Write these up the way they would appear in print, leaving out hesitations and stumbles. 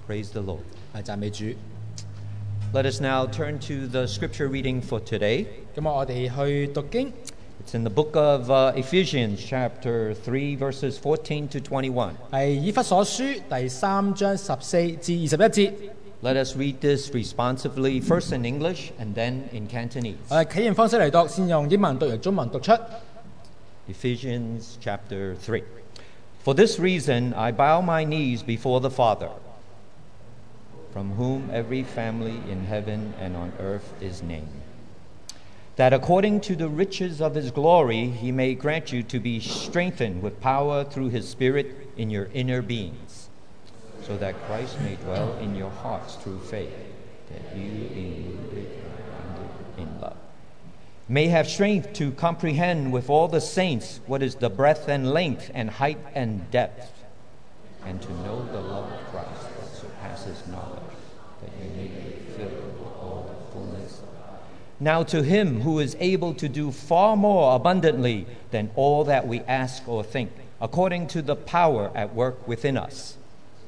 Praise the Lord. 讚美主。 Let us now turn to the scripture reading for today. 今日我哋去讀經， It's in the book of Ephesians, chapter 3, verses 14 to 21. 係以弗所書第3章14至21節。 Let us read this responsively, first in English and then in Cantonese. 我哋啟應方式嚟讀，先用英文讀，用中文讀出。 Ephesians chapter 3. For this reason I bow my knees before the Father, from whom every family in heaven and on earth is named, that according to the riches of his glory he may grant you to be strengthened with power through his Spirit in your inner beings, so that Christ may dwell in your hearts through faith, that you, being rooted and grounded in love, may have strength to comprehend with all the saints what is the breadth and length and height and depth, and to know the love of Christ that surpasses knowledge, that you may be filled with all the fullness. Now to him who is able to do far more abundantly than all that we ask or think, according to the power at work within us,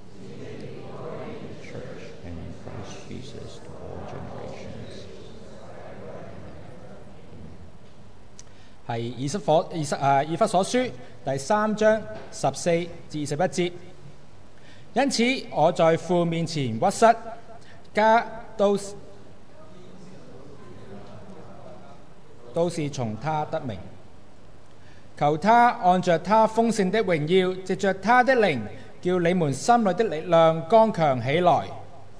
Church and in Christ Jesus to all generations. 係以弗所書第3章14至21節。因此我在父面前屈膝，都是從他得名，求他按着他豐盛的榮耀，藉着他的靈，叫你們心裏的力量剛強起來。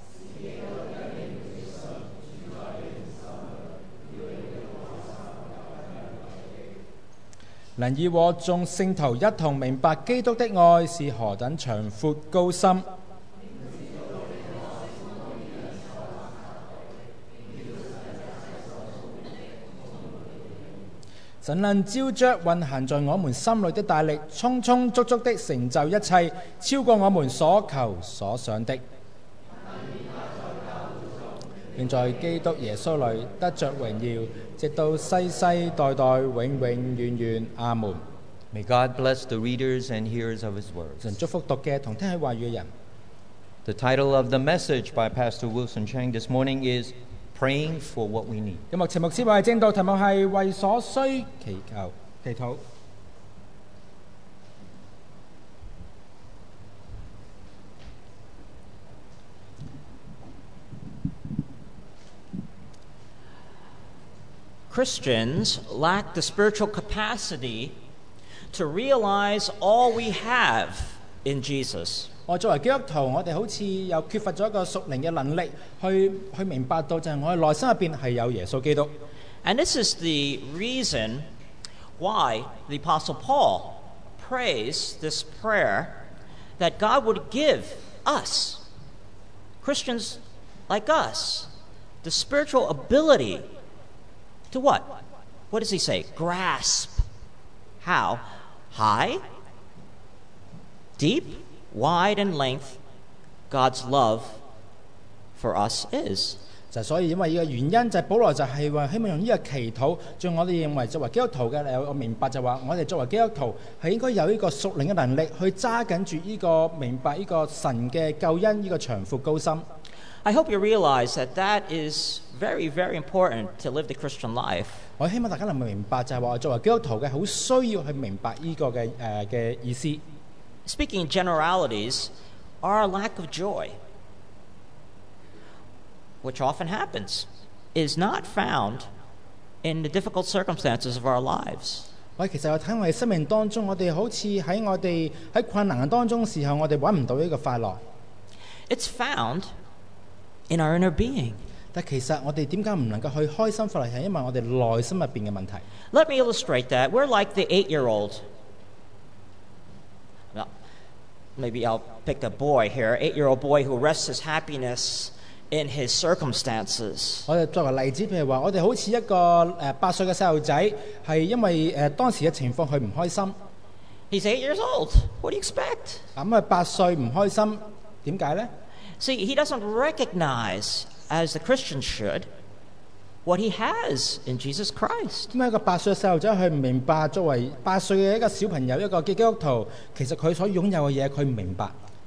能以和眾聖徒一同明白基督的愛是何等長闊高深，神能照着運行在我們心裏的大力，充充足足的成就一切，超過我們所求所想的，並在基督耶穌裏得着榮耀，直到世世代代永永遠遠。阿門。 May God bless the readers and hearers of his words. 神祝福讀嘅同聽佢話語嘅人。 The title of the message by Pastor Wilson Chang this morning is Praying for What We Need. 今日節目之為正道題目係為所需祈求祈禱。 Christians lack the spiritual capacity to realize all we have in Jesus. 我作為基督徒，我哋好似又缺乏咗一個屬靈嘅能力去明白到，就係我哋內心入邊係有耶穌基督。 And this is the reason why the Apostle Paul prays this prayer that God would give us, Christians like us, the spiritual ability to what? What does he say? Grasp. How? High, deep, wide, and length God's love for us is. 就所以因為呢個原因就係保羅就係話希望用呢個祈禱，將我哋認為作為基督徒嘅，我明白就話我哋作為基督徒係應該有呢個屬靈嘅能力去揸緊住呢個明白呢個神嘅救恩呢個長闊高深。 I hope you realize that is very, very important to live the Christian life. 我希望大家能夠明白就係話我作為基督徒嘅好需要去明白呢個嘅意思。 Speaking in generalities, our lack of joy, which often happens, is not found in the difficult circumstances of our lives. 其實我睇我哋生命當中，我哋好似喺困難當中嘅時候，我哋揾唔到呢個快樂。 It's found in our inner being. 但其實我哋點解唔能夠去開心快樂，係因為我哋內心入邊嘅問題。 Let me illustrate that. We're like the 8-year-old. Well, maybe I'll pick a boy here, 8-year-old boy who rests his happiness in his circumstances. 我哋作為例子，譬如話，我哋好似一個8歲嘅細路仔，係因為當時嘅情況佢唔開心。 He's 8 years old. What do you expect? 咁8歲唔開心，點解呢？ See, he doesn't recognize, as the Christian should, what he has in Jesus Christ. 咁一個8歲嘅細路仔，佢唔明白作為8歲嘅一個小朋友，一個基督徒，其實佢所擁有嘅嘢，佢唔明白。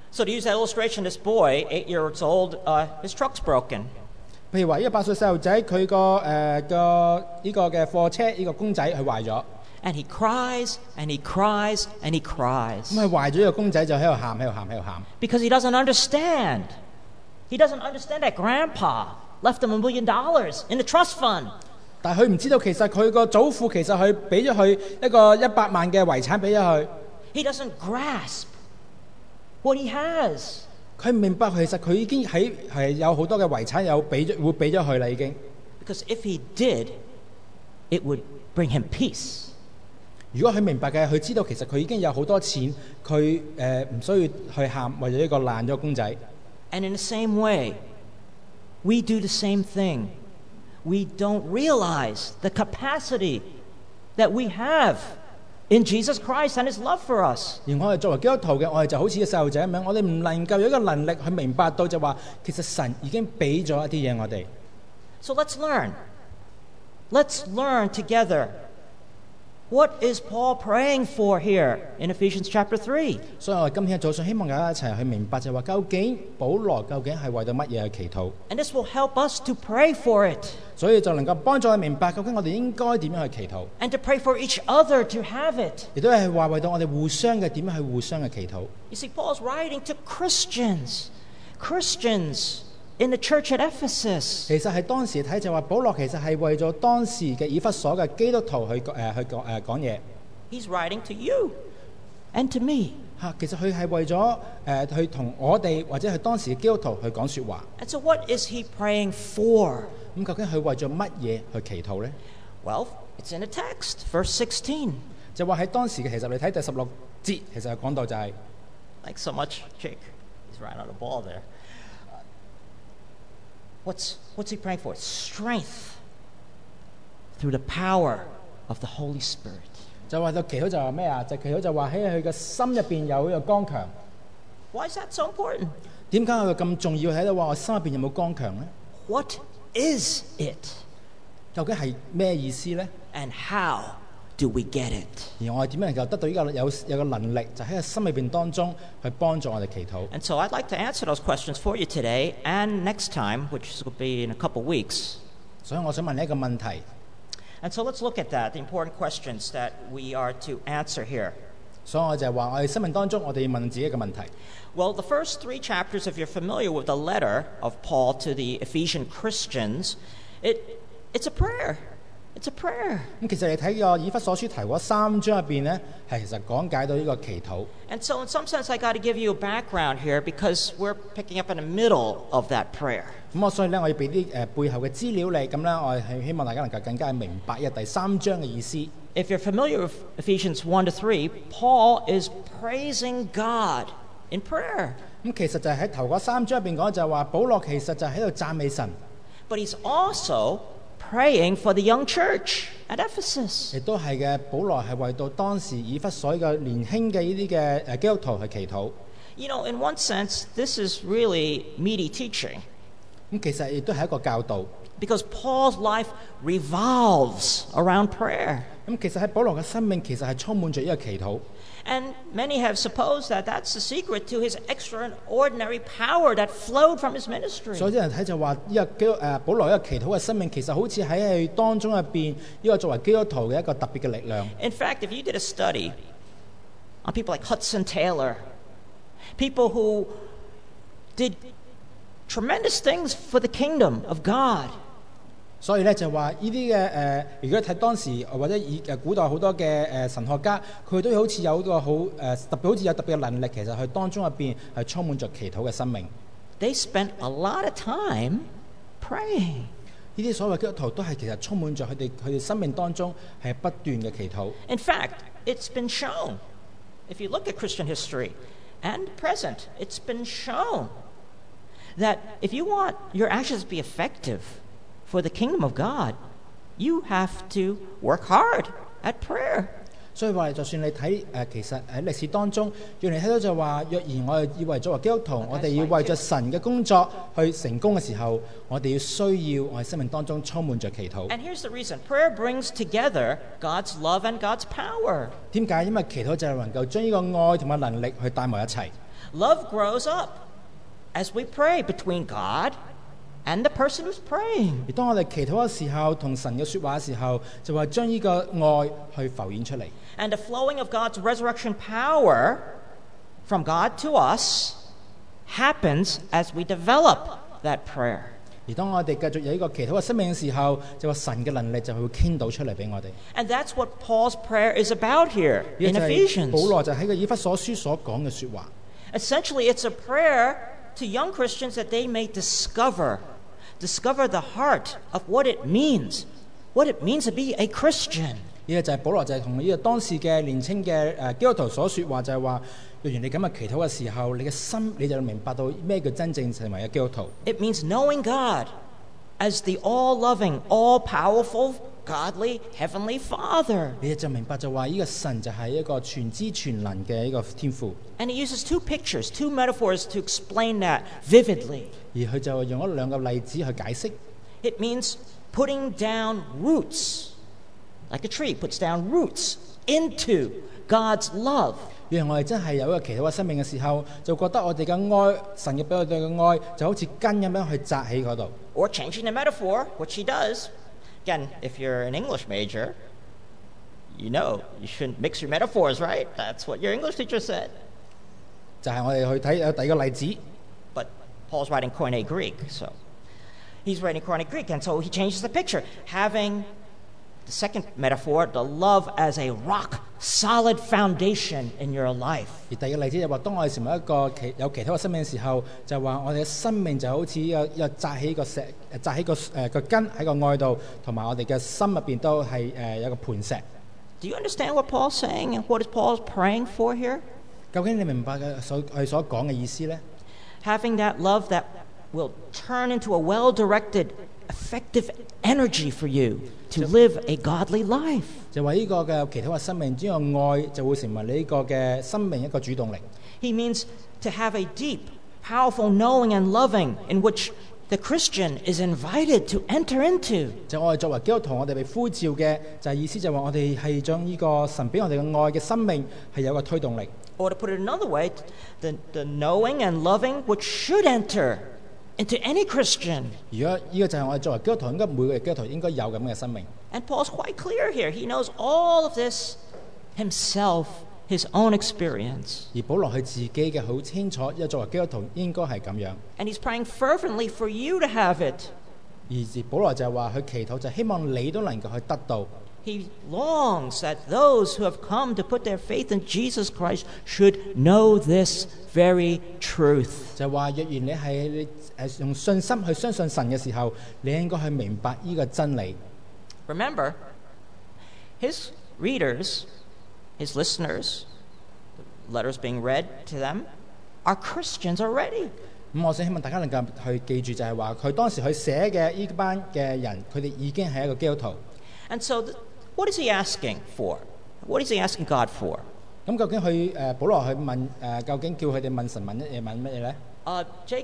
So to use that illustration, this boy, 8 years old, his truck's broken. 譬如話，呢個8歲細路仔佢個呢個嘅貨車呢個公仔佢壞咗， And he cries, and he cries, and he cries. 咁佢壞咗呢個公仔就喺度喊，喺度喊，喺度喊。 Because he doesn't understand. He doesn't understand that Grandpa left him $1 million in the trust fund. 但係佢唔知道其實佢個祖父其實佢俾咗佢一個100萬嘅遺產俾咗佢。 He doesn't grasp what he has. 佢唔明白其實佢已經係有好多嘅遺產會俾咗佢啦已經。 Because if he did, it would bring him peace. 如果佢明白嘅，佢知道其實佢已經有好多錢，佢唔需要去喊為咗一個爛咗公仔。 And in the same way, we do the same thing. We don't realize the capacity that we have in Jesus Christ and His love for us. 而我哋作為基督徒嘅，我哋就好似個細路仔咁樣，我哋唔能夠有一個能力去明白到就話，其實神已經俾咗一啲嘢我哋。 So let's learn. Let's learn together. What is Paul praying for here in Ephesians chapter 3? 所以我哋今天早上希望大家一齊去明白就係話，究竟保羅究竟係為到乜嘢去祈禱？ And this will help us to pray for it 所以就能夠幫助我哋明白究竟我哋應該點樣去祈禱， and to pray for each other to have it. 亦都係話為到我哋互相嘅點樣去互相嘅祈禱。 You see, Paul's writing to Christians in the church at Ephesus. 其實係當時睇就話，保羅其實係為咗當時嘅以弗所嘅基督徒去講嘢。 He's writing to you and to me. 其實佢係為咗去同我哋或者係當時嘅基督徒去講説話。 And so what is he praying for? 咁究竟佢為咗乜嘢去祈禱呢？ Well, it's in the text, verse 16. 就話喺當時嘅，其實你睇第16節，其實講到就係、 Like so much, Jake. He's right on the ball there. What's he praying for? Strength through the power of the Holy Spirit. 就話到祈禱就話咩啊？就祈禱就話喺佢嘅心入邊有呢個剛強。 Why is that so important? 點解佢咁重要？喺度話我心入邊有冇剛強呢？ What is it? 究竟係咩意思呢？ And how do we get it? 而我哋點樣能夠得到呢個有個能力，就喺個心裏邊當中去幫助我哋祈禱。 And so I'd like to answer those questions for you today and next time, which will be in a couple weeks. 所以我想問你一個問題。 And so let's look at that, the important questions that we are to answer here. 所以我就係話，我哋生命當中，我哋要問自己一個問題。 Well, the first 3 chapters, if you're familiar with the letter of Paul to the Ephesian Christians, it's a prayer. It's a prayer. 咁其實你睇個以弗所書提嗰3章入邊咧，係其實講解到呢個祈禱。 And so in some sense, I got to give you a background here because we're picking up in the middle of that prayer. 咁所以咧，我要俾啲背後嘅資料你，咁咧我係希望大家能夠更加明白呢個第3章嘅意思。 If you're familiar with Ephesians 1-3, Paul is praising God in prayer. 咁其實就係喺頭嗰3章入邊講，就係話保羅其實就喺度讚美神， But he's also praying for the young church at Ephesus. 亦都係嘅。保羅係為到當時以弗所嘅年輕嘅呢啲嘅基督徒去祈禱。 You know, in one sense, this is really meaty teaching 咁其實亦都係一個教導。 because Paul's life revolves around prayer. 咁其實喺保羅嘅生命其實係充滿著呢個祈禱。 And many have supposed that that's the secret to his extraordinary power that flowed from his ministry. 所以啲人睇就話呢個保羅呢個祈禱嘅生命，其實好似喺佢當中入邊呢個作為基督徒嘅一個特別嘅力量。 In fact, if you did a study on people like Hudson Taylor, people who did tremendous things for the kingdom of God, 所以咧就話呢啲嘅如果睇當時或者古代好多嘅神學家，佢都好似有個好特別，好似有特別嘅能力，其實佢當中入邊係充滿着祈禱嘅生命。 they spent a lot of time praying. 呢啲所謂基督徒都係其實充滿着佢哋生命當中係不斷嘅祈禱。 In fact, it's been shown, if you look at Christian history and present, it's been shown that if you want your actions to be effective for the kingdom of God, you have to work hard at prayer. 所以話，就算你睇其實喺歷史當中，讓你睇到就話，若然我哋以為作為基督徒，我哋要為着神嘅工作去成功嘅時候，我哋要需要我哋生命當中充滿着祈禱。 And here's the reason. Prayer brings together God's love and God's power. 點解？因為祈禱就係能夠將呢個愛同埋能力去帶埋一齊。 Love grows up as we pray between God and the person who's praying. 而當我哋祈禱嘅時候，同神嘅説話嘅時候，就話將呢個愛去浮現出嚟。 And the flowing of God's resurrection power from God to us happens as we develop that prayer. 而當我哋繼續有呢個祈禱嘅生命嘅時候，就話神嘅能力就會傾倒出嚟俾我哋。 And that's what Paul's prayer is about here 呢 in 個就係 Ephesians. 保羅就喺個以弗所書所講嘅説話。 Essentially, it's a prayer to young Christians that they may discover the heart of what it means to be a Christian. 呢個就係保羅就係同呢個當時嘅年青嘅基督徒所説話，就係話，若然你咁嘅祈禱嘅時候，你嘅心你就明白到咩叫真正成為嘅基督徒。 It means knowing God as the all-loving, all-powerful, godly, heavenly Father. 你就明白就話呢個神就係一個全知全能嘅一個天父。 And he uses two pictures, two metaphors to explain that vividly. 而佢就用咗兩個例子去解釋。 It means putting down roots, like a tree puts down roots into God's love. 讓我哋真係有一個祈禱嘅生命嘅時候，就覺得我哋嘅愛，神嘅俾我哋嘅愛，就好似根咁樣去扎喺嗰度。 Or changing the metaphor, which he does. Again, if you're an English major, you know you shouldn't mix your metaphors, right? That's what your English teacher said. 就係我哋去睇有第二個例子。 But Paul's writing Koine Greek, so he's writing Koine Greek, and so he changes the picture, having the second metaphor, the love as a rock-solid foundation in your life. 而第二個例子就話，當我哋成為一個有祈禱嘅生命嘅時候，就話我哋嘅生命就好似有扎起個石，扎起個根喺個愛度，同埋我哋嘅心入邊都係有個磐石。 Do you understand what Paul's saying and what is Paul's praying for here? 究竟你明白佢所講嘅意思呢？ Having that love that will turn into a well-directed, effective energy for you to live a godly life. 就話呢個嘅祈禱嘅生命，呢個愛就會成為你呢個嘅生命一個主動力。 He means to have a deep, powerful knowing and loving in which the Christian is invited to enter into. 就我哋作為基督徒，我哋被呼召嘅就係意思就話我哋係將呢個神俾我哋嘅愛嘅生命係有個推動力。 Or to put it another way, the knowing and loving which should enter into any Christian. 如果呢個就係我哋作為基督徒，應該每個基督徒應該有咁嘅生命。 And Paul's quite clear here. He knows all of this himself, his own experience. 而保羅佢自己嘅好清楚，因為作為基督徒應該係咁樣。 And he's praying fervently for you to have it. 而保羅就係話佢祈禱就希望你都能夠去得到。 He longs that those who have come to put their faith in Jesus Christ should know this very truth. 就係話若然你係用信心去相信神嘅時候，你應該去明白呢個真理。 Remember, his readers, his listeners, the letters being read to them, are Christians already. 咁我想希望大家能夠去記住，就係話佢當時佢寫嘅呢班嘅人，佢哋已經係一個基督徒。 And so, what is he asking for? What is he asking God for? 咁究竟佢保羅去問究竟叫佢哋問神問乜嘢咧？ Jake,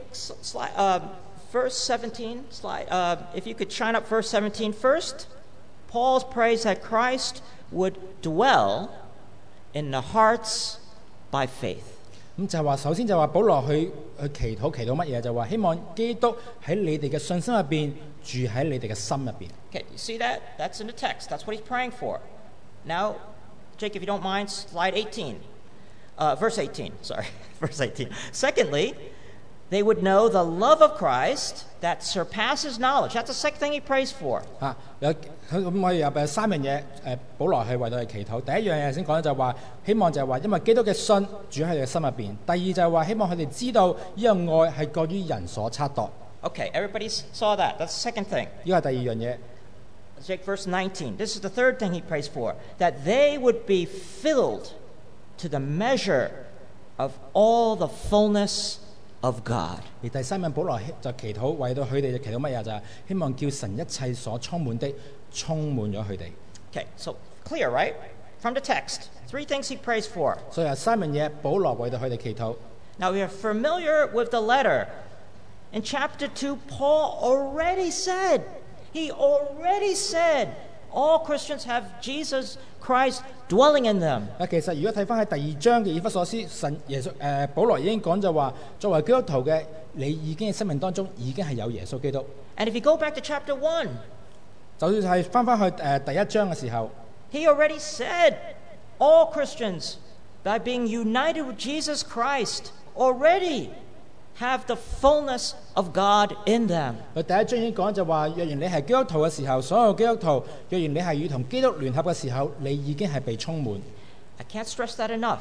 verse 17, slide. If you could shine up verse 17 first. Paul prays that Christ would dwell in the hearts by faith. 咁就係話，首先就話保羅去祈禱乜嘢？就話希望基督喺你哋嘅信心入邊住喺你哋嘅心入邊。 Okay, you see that? That's in the text. That's what he's praying for. Now, Jake, if you don't mind, slide 18. Verse 18, sorry, verse 18. Secondly, they would know the love of Christ that surpasses knowledge. That's the second thing he prays for. 咁我哋有三樣嘢保羅係為到佢祈禱。第一樣嘢先講就係話，希望就係話，因為基督嘅信住喺佢嘅心入邊。第二就係話，希望佢哋知道呢樣愛係過於人所測度。 Okay, everybody saw that. That's the second thing. 呢個係第二樣嘢。 Take verse 19. This is the third thing he prays for, that they would be filled to the measure of all the fullness of God. 而第三樣保羅就祈禱，為到佢哋就祈禱乜嘢？就係希望叫神一切所充滿的充滿咗佢哋。 Okay, so clear, right? From the text. Three things he prays for. 所以有三樣嘢保羅為到佢哋祈禱。 Now we are familiar with the letter. In chapter 2, Paul already said, all Christians have Jesus Christ dwelling in them. 其實如果睇翻喺第2章嘅以弗所書，保羅已經講就話，作為基督徒嘅你已經喺生命當中已經係有耶穌基督。 And if you go back to chapter 1, 就算係翻去第1章嘅時候， he already said all Christians, by being united with Jesus Christ, already have the fullness of God in them. 佢第1章已經講就話，若然你係基督徒嘅時候，所有基督徒，若然你係與同基督聯合嘅時候，你已經係被充滿。 I can't stress that enough.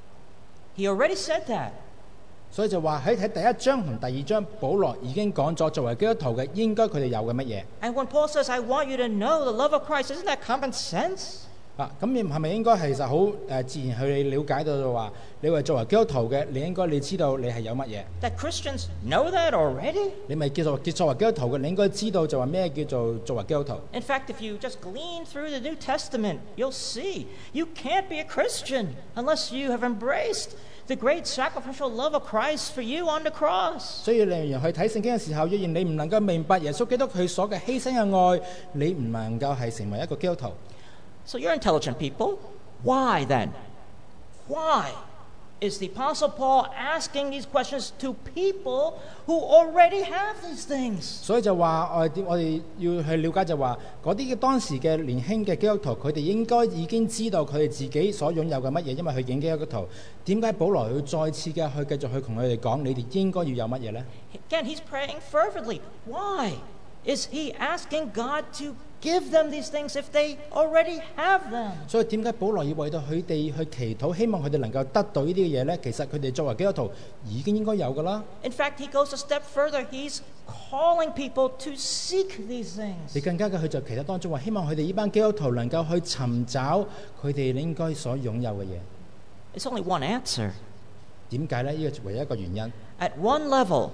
He already said that. 所以就話喺第1章同第2章，保羅已經講咗作為基督徒嘅應該佢哋有嘅乜嘢。 And when Paul says, I want you to know the love of Christ, isn't that common sense? 咁你係咪應該其實好自然去了解到就話，你話作為基督徒嘅，你知道你係有乜嘢？ That Christians know that already? 你咪作為基督徒嘅，你應該知道就話咩叫做作為基督徒。 In fact, if you just glean through the New Testament, you'll see you can't be a Christian unless you have embraced the great sacrificial love of Christ for you on the cross. 所以你去睇聖經嘅時候，若然你唔能夠明白耶穌基督佢所嘅犧牲嘅愛，你唔能夠係成為一個基督徒。 So you're intelligent people. Why then? Why is the Apostle Paul asking these questions to people who already have these things? 所以就話我哋要去了解就話，嗰啲當時嘅年輕嘅基督徒，佢哋應該已經知道佢哋自己所擁有嘅乜嘢，因為佢已經基督徒。點解保羅要再次嘅去繼續去同佢哋講，你哋應該要有乜嘢呢？ Again, he's praying fervently. Why is he asking God to give them these things if they already have them? 所以點解保羅要為到佢哋去祈禱，希望佢哋能夠得到呢啲嘅嘢呢？其實佢哋作為基督徒已經應該有噶啦。 In fact, he goes a step further. He's calling people to seek these things. 你更加嘅佢就祈禱當中話，希望佢哋呢班基督徒能夠去尋找佢哋應該所擁有嘅嘢。 It's only one answer. 點解呢？呢個唯一一個原因。 At one level,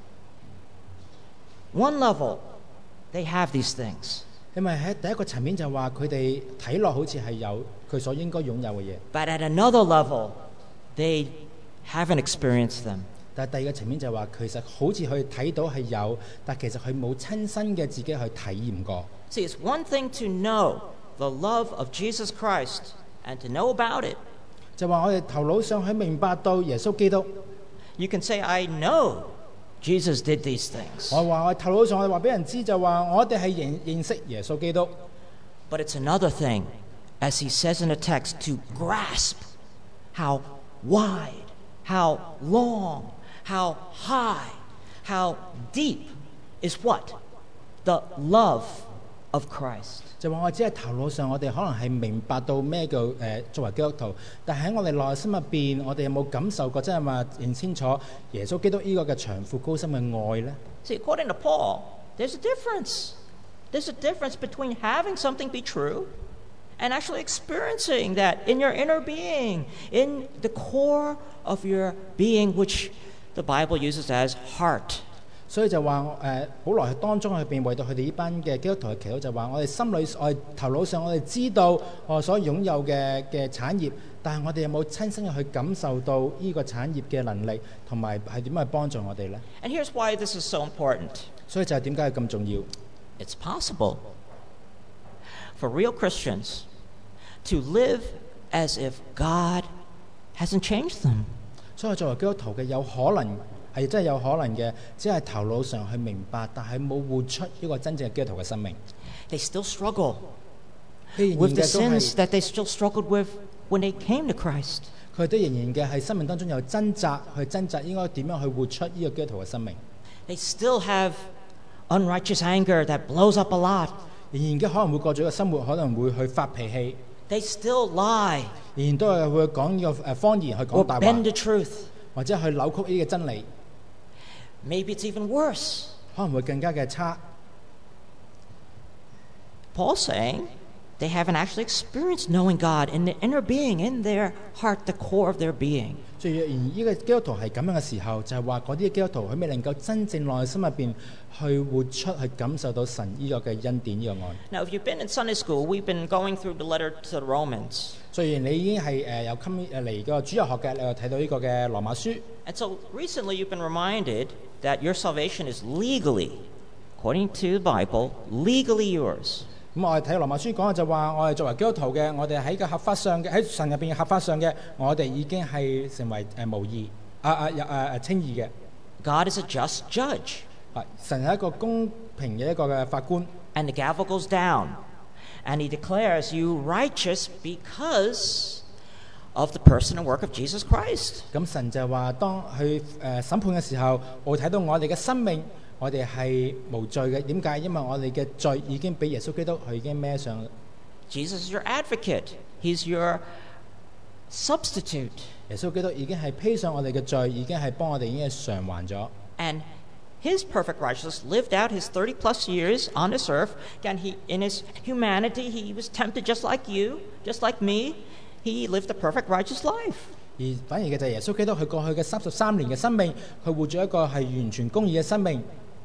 they have these things. 因為喺第一個層面就話佢哋睇落好似係有佢所應該擁有嘅嘢， But at another level, they haven't experienced them. 但係第二個層面就話其實好似佢睇到係有，但其實佢冇親身嘅自己去體驗過。 See, it's one thing to know the love of Jesus Christ and to know about it. 就話我哋頭腦上去明白到耶穌基督， You can say, I know Jesus did these things. 我話我頭腦上我哋話俾人知就話我哋係認識耶穌基督， But it's another thing, as he says in the text, to grasp how wide, how long, how high, how deep is what? The love of Christ. 就話我只係頭腦上我哋可能係明白到咩叫作為基督徒，但係喺我哋內心入邊，我哋有冇感受過真係話認清楚耶穌基督呢個嘅長闊高深嘅愛呢？ See, according to Paul, there's a difference. There's a difference between having something be true and actually experiencing that in your inner being, in the core of your being, which the Bible uses as heart. 所以就話保羅喺當中去邊為到佢哋呢班嘅基督徒嘅祈禱，就話我哋心裏我哋頭腦上我哋知道我所擁有嘅產業，但係我哋有冇親身去感受到呢個產業嘅能力，同埋係點樣去幫助我哋呢？ And here's why this is so important. 所以就係點解係咁重要？ It's possible for real Christians to live as if God hasn't changed them. 所以作為基督徒嘅有可能係真係有可能嘅，只係頭腦上去明白，但係冇活出呢個真正嘅基督徒嘅生命。 They still struggle 佢仍 with 然 the 嘅都 sins 係 that they still struggled with when they came to Christ. 佢都仍然嘅喺生命當中有掙扎，去掙扎應該點樣去活出呢個基督徒嘅生命。 They still have unrighteous anger that blows up a lot. 仍然嘅可能會過咗一個生活，可能會去發脾氣， They still lie 仍然都係會講呢個謊言去 or 講大 bend 話， the truth. 或者去扭曲呢個真理， Maybe it's even worse. 可能會更加嘅差。 Paul's saying they haven't actually experienced knowing God in the inner being, in their heart, the core of their being. 所以若然呢個基督徒係咁樣嘅時候，就係話嗰啲基督徒佢未能夠真正內心入邊去活出、去感受到神呢個嘅恩典、呢個愛。 Now, if you've been in Sunday school, we've been going through the letter to the Romans. 雖然你已經係有嚟個主日學嘅，你又睇到呢個嘅羅馬書。 And so recently you've been reminded that your salvation is legally, according to the Bible, legally yours. 咁我哋睇羅馬書講嘅就話，我哋作為基督徒嘅，我哋喺個合法上嘅喺神入邊嘅合法上嘅，我哋已經係成為無義稱義嘅。 God is a just judge. 神係一個公平嘅一個嘅法官。 And the gavel goes down, and he declares you righteous because of the person and work of Jesus Christ. 咁神就話，當去審判嘅時候，我睇到我哋嘅生命，我哋係無罪嘅。點解？因為我哋嘅罪已經俾耶穌基督佢已經孭上。 Jesus is your advocate. He's your substitute. 耶穌基督已經係披上我哋嘅罪，已經係幫我哋已經係償還咗。 And his perfect righteousness lived out his 30 plus years on this earth. Again, in his humanity, he was tempted just like you, just like me. He lived a perfect righteous life. 而反而嘅就係耶穌基督佢過去嘅33年嘅生命，佢活咗一個係完全公義嘅生命。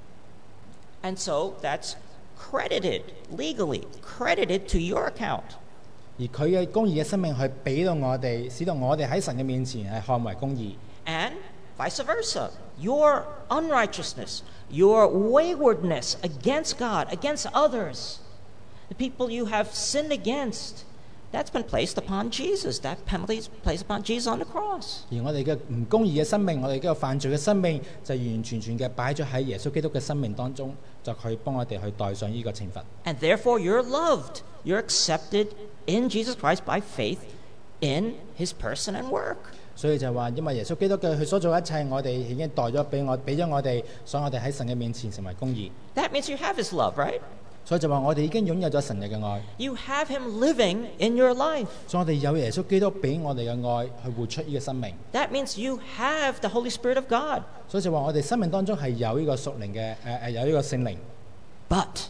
And so that's credited, legally credited to your account. 而佢嘅公義嘅生命係俾到我哋，使到我哋喺神嘅面前係看為公義。 And vice versa, your unrighteousness, your waywardness against God, against others, the people you have sinned against, that's been placed upon Jesus. That penalty is placed upon Jesus on the cross. 而我哋嘅唔公義嘅生命，我哋嘅犯罪嘅生命，就完完全全嘅擺咗喺耶穌基督嘅生命當中，就去幫我哋去代上呢個懲罰。 And therefore you're loved. You're accepted in Jesus Christ by faith in his person and work. 所以就話，因為耶穌基督嘅佢所做一切，我哋已經代咗俾咗我哋，所以我哋喺神嘅面前成為公義。 That means you have his love, right? 所以就話我哋已經擁有咗神嘅愛。 You have him living in your life. 所以我哋有耶穌基督俾我哋嘅愛去活出呢個生命。 That means you have the Holy Spirit of God. 所以就話我哋生命當中係有呢個屬靈嘅有呢個聖靈。 But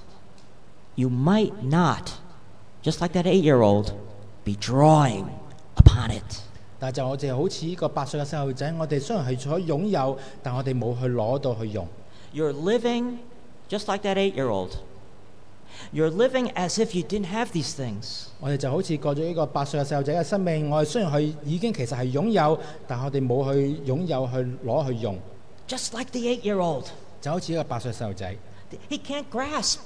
you might not, just like that 8-year-old, be drawing upon it. 但係就我哋好似呢個8歲嘅細路仔，我哋雖然係所擁有，但我哋冇去攞到去用。 You're living just like that 8-year-old. You're living as if you didn't have these things. 我哋就好似過咗呢個8歲嘅細路仔嘅生命，我哋雖然佢已經其實係擁有，但我哋冇去擁有去攞去用。 Just like the 8-year-old. 就好似一個8歲細路仔。 He can't grasp.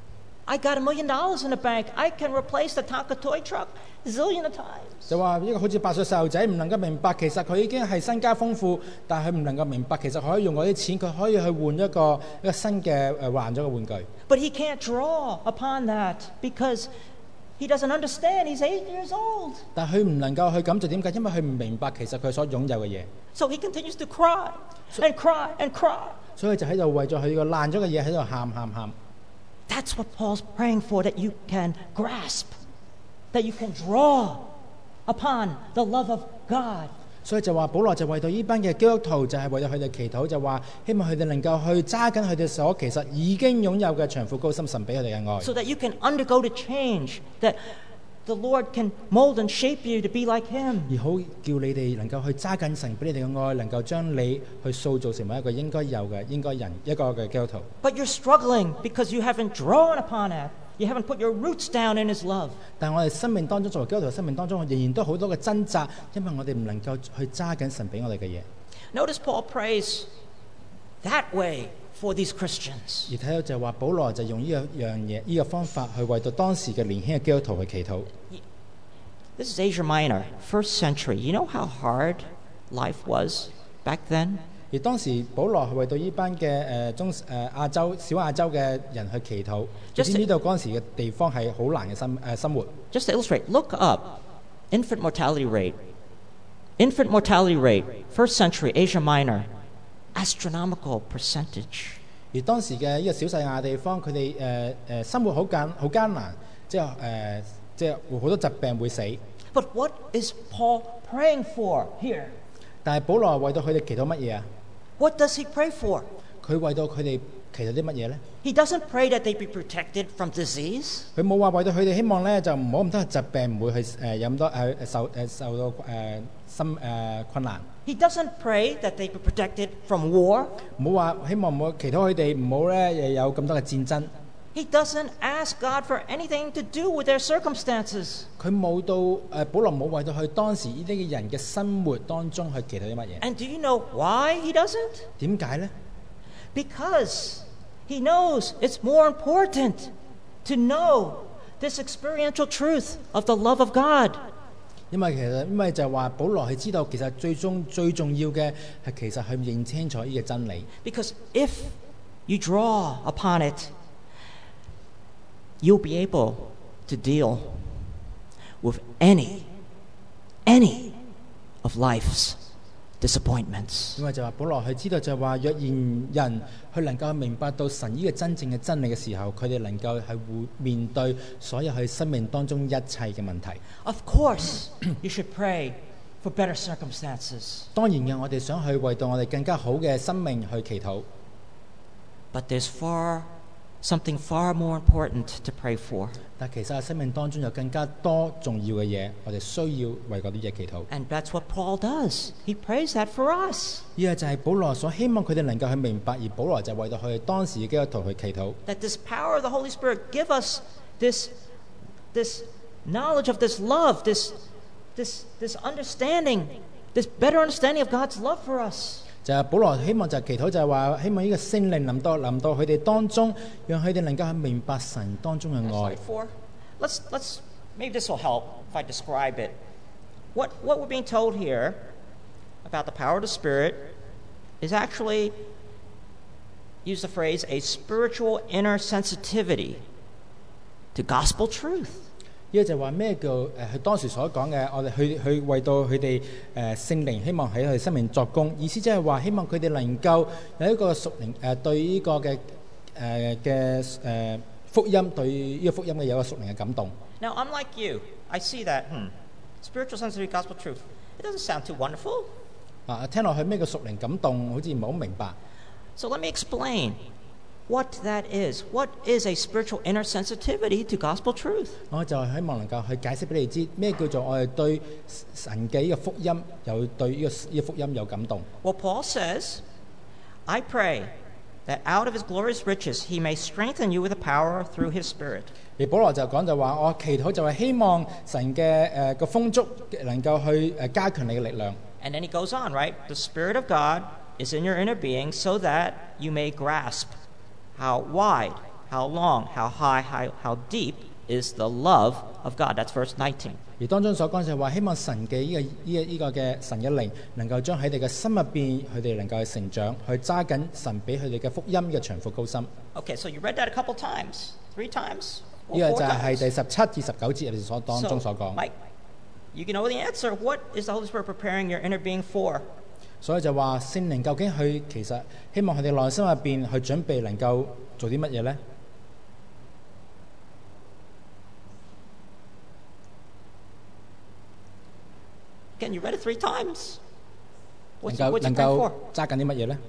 I got $1 million in the bank. I can replace the Tonka toy truck a zillion of times. 就話呢個好似8歲細路仔唔能夠明白，其實佢已經係身家豐富，但係佢唔能夠明白，其實可以用嗰啲錢，佢可以去換一個新嘅壞咗嘅玩具。 But he can't draw upon that because he doesn't understand. He's 8 years old. 但係佢唔能夠去咁做，點解？因為佢唔明白其實佢所擁有嘅嘢。 So he continues to cry and cry and cry. 所以就喺度為咗佢個爛咗嘅嘢喺度喊。 That's what Paul's praying for, that you can grasp, that you can draw upon the love of God. 所以就話保羅就為到呢班嘅基督徒，就係為到佢哋祈禱，就話希望佢哋能夠去揸緊佢哋所其實已經擁有嘅長闊高深神俾佢哋嘅愛。 So that you can undergo the change, that the Lord can mold and shape you to be like Him. 而好叫你哋能夠去揸緊神俾你哋嘅愛，能夠將你去塑造成為一個應該有嘅應該人一個嘅基督徒。 But you're struggling because you haven't drawn upon it. You haven't put your roots down in His love. 但係我哋生命當中，作為基督徒生命當中，仍然都好多嘅掙扎，因為我哋唔能夠去揸緊神俾我哋嘅嘢。 Notice Paul prays that way for these Christians. 而睇到就係話，保羅就用呢樣嘢、呢個方法去為到當時嘅年輕嘅基督徒去祈禱。 This is Asia Minor, 1st century. You know how hard life was back then? 而當時保羅係為到呢班嘅亞洲小亞洲嘅人去祈禱，你知唔知道嗰陣時嘅地方係好難嘅生活。 Just to illustrate, look up infant mortality rate. Infant mortality rate, 1st century Asia Minor, astronomical percentage. 而當時嘅呢個小細亞地方，佢哋生活好艱難，即係好多疾病會死。 But what is Paul praying for here? 但係保羅為到佢哋祈禱乜嘢啊？ What does he pray for? 佢為到佢哋祈禱啲乜嘢咧？ He doesn't pray that they be protected from disease. 佢冇話為到佢哋希望咧就唔好咁多疾病，唔會去有咁多受到困難。 He doesn't pray that they be protected from war. 唔好話希望唔好祈禱佢哋唔好咧有咁多嘅戰爭。 He doesn't ask God for anything to do with their circumstances. 佢冇到保羅冇為到佢當時呢啲嘅人嘅生活當中去祈禱啲乜嘢。 And do you know why he doesn't? 點解咧？ Because he knows it's more important to know this experiential truth of the love of God. 因為就係話保羅係知道其實最重要嘅係其實去認清楚呢個真理。 Because if you draw upon it, you'll be able to deal with any of life's disappointments. 因為就話保羅係知道就係話，若然人佢能夠明白到神呢個真正嘅真理嘅時候，佢哋能夠係會面對所有佢生命當中一切嘅問題。 Of course, you should pray for better circumstances. 當然嘅，我哋想去為到我哋更加好嘅生命去祈禱。 But there's something far more important to pray for. 但其實喺生命當中有更加多重要嘅嘢，我哋需要為嗰啲嘢祈禱。 And that's what Paul does. He prays that for us. 呢個就係保羅所希望佢哋能夠去明白，而保羅就為到佢哋當時嘅基督徒去祈禱。 That this power of the Holy Spirit give us this knowledge of this love, this understanding, this better understanding of God's love for us. 就係保羅希望就係祈禱，就係話希望呢個聖靈臨到佢哋當中，讓佢哋能夠去明白神當中嘅愛。 Let's maybe this will help if I describe it. What we're being told here about the power of the Spirit is actually use the phrase a spiritual inner sensitivity to gospel truth. 呢個就話咩叫佢當時所講嘅，我哋去為到佢哋聖靈，希望喺佢哋生命作工。意思即係話希望佢哋能夠有一個屬靈對呢個嘅福音，對呢個福音嘅有一個屬靈嘅感動。 Now, unlike you, I see that spiritual sensitivity gospel truth. It doesn't sound too wonderful. 聽落去咩叫屬靈感動，好似唔係好明白。 So let me explain what that is. What is a spiritual inner sensitivity to gospel truth? 我就希望能夠去解釋俾你知咩叫做我哋對神嘅呢個福音有對呢個福音有感動。 Well, Paul says, I pray that out of his glorious riches he may strengthen you with the power through his Spirit. 而保羅就講就話，我祈禱就係希望神嘅個豐足能夠去加強你嘅力量。 And then he goes on, right? The Spirit of God is in your inner being so that you may grasp how wide, how long, how high, how deep is the love of God. That's verse 19. 而當中所講就係話，希望神嘅呢個嘅神嘅靈能夠將喺你嘅心入邊，佢哋能夠去成長，去揸緊神俾佢哋嘅福音嘅長闊高深。 Okay, so you read that a couple times, 3 times, 呢 or 個 4 就係 times. 第17至19節你所當中所 So, 講。 Mike, you can know the answer. What is the Holy Spirit preparing your inner being for? 所以就話聖靈究竟佢其實希望佢哋內心入邊去準備能夠做啲乜嘢呢？ Again, you read it 3 times. 能 What's 夠 you 能 praying 夠 for? 揸緊啲乜嘢呢？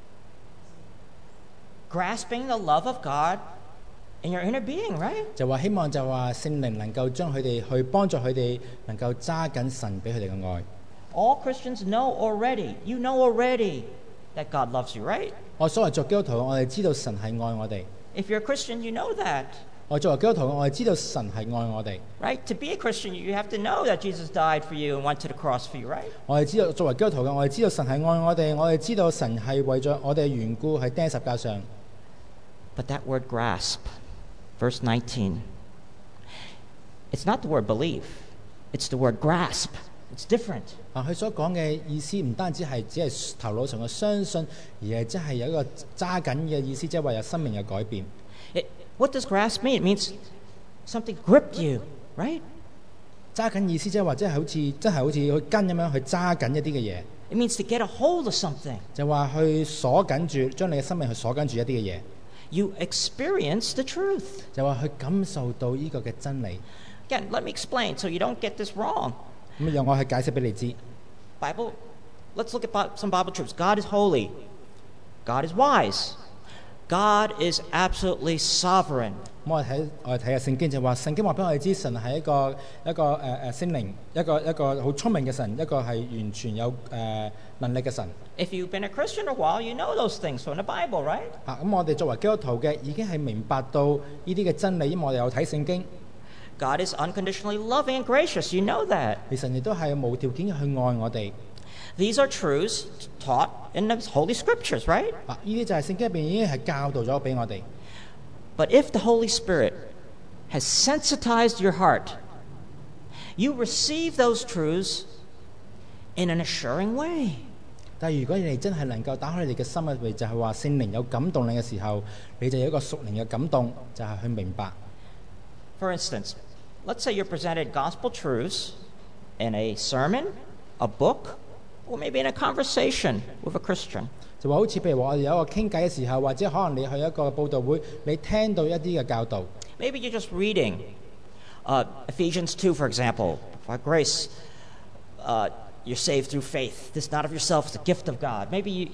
Grasping the love of God in your inner being, right? 就話希望就話聖靈能夠將佢哋去幫助佢哋能夠揸緊神俾佢哋嘅愛。 All Christians know already. You know already that God loves you, right? 我所謂作基督徒，我哋知道神係愛我哋。 If you're a Christian, you know that, 我作為基督徒，我哋知道神係愛我哋。 right? To be a Christian, you have to know that Jesus died for you and went to the cross for you, right? 我哋知道作為基督徒嘅，我哋知道神係愛我哋，我哋知道神係為咗我哋嘅緣故係釘十架上。 But that word grasp, verse 19, it's not the word believe, it's the word grasp. It's different. 佢所講嘅意思唔單止係只係頭腦上嘅相信，而係即係有一個揸緊嘅意思，即係話有生命嘅改變。 What does grasp mean? It means something gripped you, right? 揸緊意思即係話，即係好似去根咁樣去揸緊一啲嘅嘢， It means to get a hold of something. 就話去鎖緊住，將你嘅生命去鎖緊住一啲嘅嘢， You experience the truth. 就話去感受到呢個嘅真理。 Again, let me explain so you don't get this wrong. 咁讓我去解釋俾你知。 Bible, let's look at some Bible truths. God is holy. God is wise. God is absolutely sovereign. 咁我哋睇下聖經就話，聖經話俾我哋知，神係一個聖靈，一個好聰明嘅神，一個係完全有能力嘅神。 If you've been a Christian a while, you know those things from the Bible, right? 咁我哋作為基督徒嘅，已經係明白到呢啲嘅真理，因為我哋有睇聖經。 God is unconditionally loving and gracious. You know that. 其實亦都係無條件嘅去愛我哋。 These are truths taught in the Holy Scriptures, right? 呢啲就係聖經入邊已經係教導咗俾我哋。 But if the Holy Spirit has sensitized your heart, you receive those truths in an assuring way. 但係如果你真係能夠打開你哋嘅心入邊，就係話聖靈有感動你嘅時候，你就有一個屬靈嘅感動，就係去明白。 For instance, let's say you're presented gospel truths in a sermon, a book, or maybe in a conversation with a Christian. 就話好似譬如話我哋有一個傾偈嘅時候，或者可能你去一個佈道會，你聽到一啲嘅教導。 Maybe you're just reading Ephesians 2, for example. By grace, you're saved through faith. This not of yourself, it's a gift of God. Maybe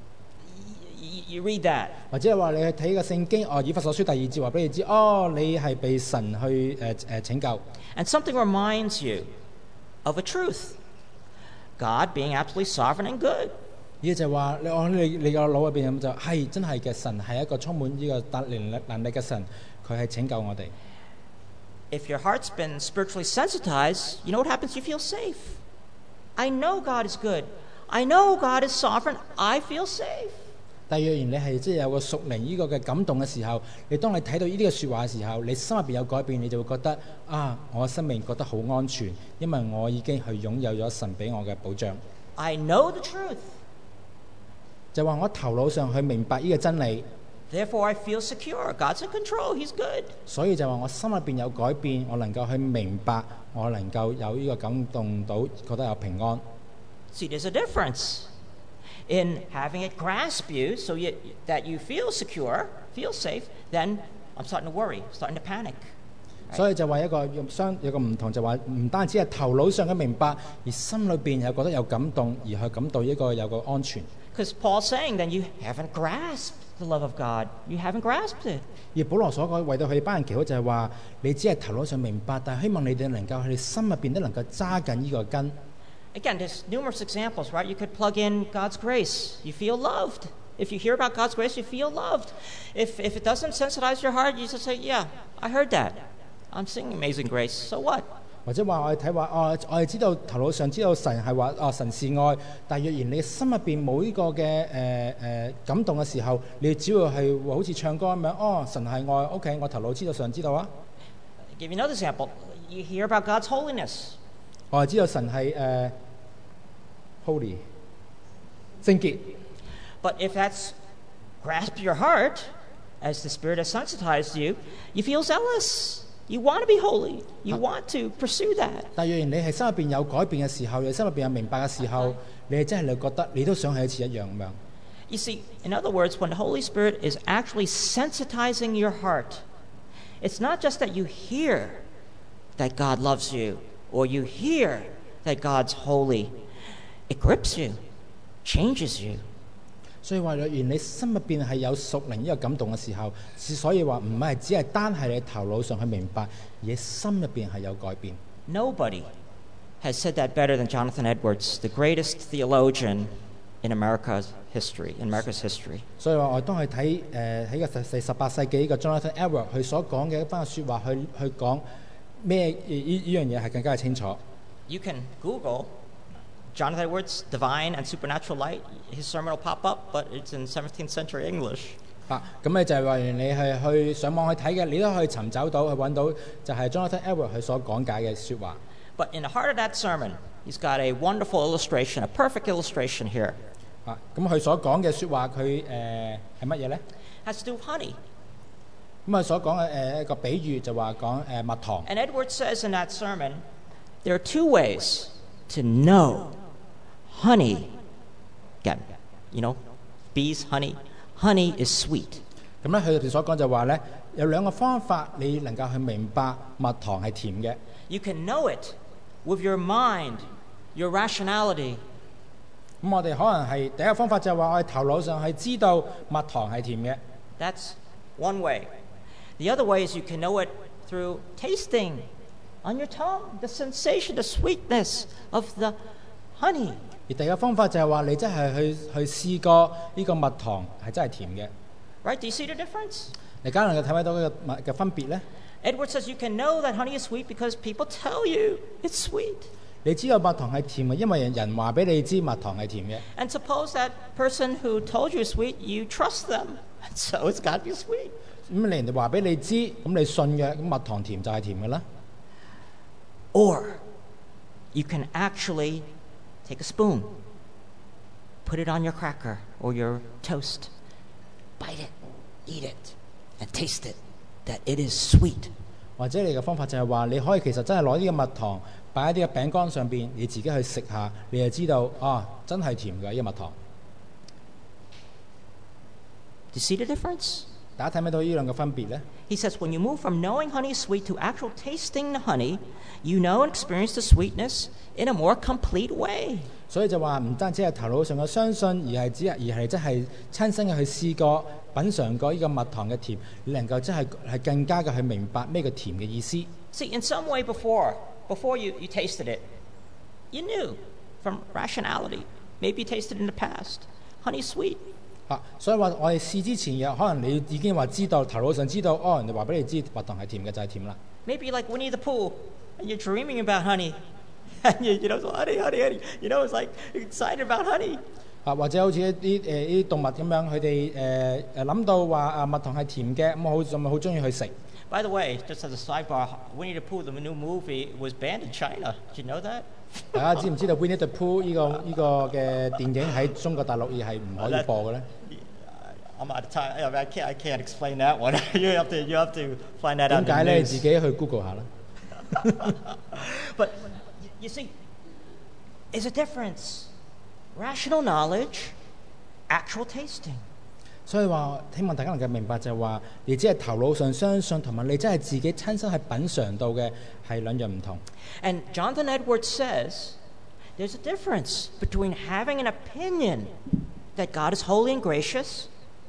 you read that. 或者係話你去睇個聖經，以弗所書第2節話俾你知，你係被神去拯救。 And something reminds you of a truth. God being absolutely sovereign and good. 呢就係話你個腦入邊咁就係真係嘅，神係一個充滿呢個能力嘅神，佢係拯救我哋。 If your heart's been spiritually sensitized, you know what happens? You feel safe. I know God is good. I know God is sovereign. I feel safe. 但若然你係即係有個屬靈呢個嘅感動嘅時候，當你睇到呢啲嘅説話嘅時候，你心入邊有改變，你就會覺得我嘅生命覺得好安全，因為我已經係擁有咗神俾我嘅保障。 I know the truth. 就話我頭腦上去明白呢個真理。 Therefore, I feel secure. God's in control. He's good. 所以就話我心入邊有改變，我能夠去明白，我能夠有呢個感動到，覺得有平安。 See, there's a difference in having it grasp you so that you feel secure, feel safe. Then I'm starting to worry, starting to panic. 所以就話有個唔同，就話唔單止係頭腦上嘅明白，而心裏邊又覺得有感動，而去感到呢個有個安全。 Because Paul's saying, then you haven't grasped the love of God. You haven't grasped it. 而保羅所講為到佢哋班人祈禱就係話，你只係頭腦上明白，但係希望你哋能夠喺你心入邊都能夠揸緊呢個根。 Again, there's numerous examples, right? You could plug in God's grace. You feel loved. If you hear about God's grace, you feel loved. If it doesn't sensitize your heart, you just say, yeah, I heard that. I'm singing Amazing Grace. So what? 或者話我哋睇話我哋知道頭腦上知道神係話神是愛，但若然你心入邊冇呢個嘅感動嘅時候，你只要係好似唱歌咁樣，神係愛 ，OK， 我頭腦知道上知道啊。 I'll give you another example. You hear about God's holiness. 我係知道神係holy 聖潔。 But if that's grasped your heart, as the Spirit has sensitized you, you feel zealous. You want to be holy. You want to pursue that. 但若然你係心入邊有改變嘅時候，你心入邊有明白嘅時候，你係真係覺得你都想係一次一樣咁樣。 You see, in other words, when the Holy Spirit is actually sensitizing your heart, it's not just that you hear that God loves you or you hear that God's holy. It grips you, changes you. 所以話若然你心入邊係有屬靈呢個感動嘅時候，所以話唔係只係單係你頭腦上去明白，而心入邊係有改變。 Nobody has said that better than Jonathan Edwards, the greatest theologian in America's history. 所以話我當去睇喺個第18世紀呢個 Jonathan Edwards 佢所講嘅一番説話，去講咩呢樣嘢係更加清楚。 You can Google Jonathan Edwards, Divine and Supernatural Light. His sermon will pop up, but it's in 17th century English. 咁你就係話你係去上網去睇嘅，你都可以尋找到去揾到就係 Jonathan Edwards 佢所講解嘅説話。 But in the heart of that sermon, he's got a wonderful illustration, a perfect illustration here. 咁佢所講嘅説話，佢係乜嘢咧？ Has to do with honey. 咁佢所講嘅一個比喻就話講蜜糖。 And Edwards says in that sermon, there are two ways to know honey. Again, you know, bees, honey. Honey is sweet. 咁咧，佢哋所講就話咧，有兩個方法你能夠去明白蜜糖係甜嘅。 You can know it with your mind, your rationality. 咁我哋可能係第一個方法就係話我哋頭腦上係知道蜜糖係甜嘅。 That's one way. The other way is you can know it through tasting on your tongue, the sensation, the sweetness of the honey. 而第二個方法就係話你真係去試過呢個蜜糖係真係甜嘅。 Right? Do you see the difference? 你梗係能夠睇到呢個蜜嘅分別咧？ Edward says you can know that honey is sweet because people tell you it's sweet. 你知道蜜糖係甜嘅，因為人話俾你知蜜糖係甜嘅。 And suppose that person who told you it's sweet, you trust them. So it's got to be sweet. 咁人哋話俾你知，咁你信嘅，咁蜜糖甜就係甜嘅啦。 Or you can actually take a spoon, put it on your cracker or your toast, bite it, eat it, and taste it, that it is sweet. 或者你嘅方法就係話，你可以其實真係攞呢個蜜糖擺喺啲嘅餅乾上邊，你自己去食下，你就知道啊，真係甜嘅呢個蜜糖。 Do you see the difference? 大家睇唔睇到呢兩個分別呢？ He says, when you move from knowing honey is sweet to actual tasting the honey, you know and experience the sweetness in a more complete way. 所以就話唔單止係頭腦上嘅相信，而係真係親身嘅去試過、品嚐過呢個蜜糖嘅甜，你能夠真係更加嘅去明白咩叫甜嘅意思。 See, in some way before you tasted it, you knew from rationality, maybe you tasted in the past, honey is sweet. 所以話我哋試之前嘅，可能你已經話知道頭腦上知道，人哋話俾你知蜜糖係甜嘅就係甜啦。 Maybe like Winnie the Pooh, and you're dreaming about honey, and you know, so honey, you know, it's like you're excited about honey. 或者好似一啲動物咁樣，佢哋諗到話蜜糖係甜嘅，咁好中意去食。 By the way, just as a sidebar, Winnie the Pooh, the new movie, was banned in China. Did you know that? 大家知唔知道 Winnie the Pooh 呢個嘅電影喺中國大陸亦係唔可以播嘅咧？ I'm out of time. I can't explain that one. you have to find that out. 點解咧？你自己去 Google 下啦。 But you see, there's a difference. Rational knowledge, actual tasting. 所以話，希望大家能夠明白就係話，你只係頭腦上相信，同埋你真係自己親身係品嚐到嘅係兩樣唔同。 And Jonathan Edwards says there's a difference between having an opinion that God is holy and gracious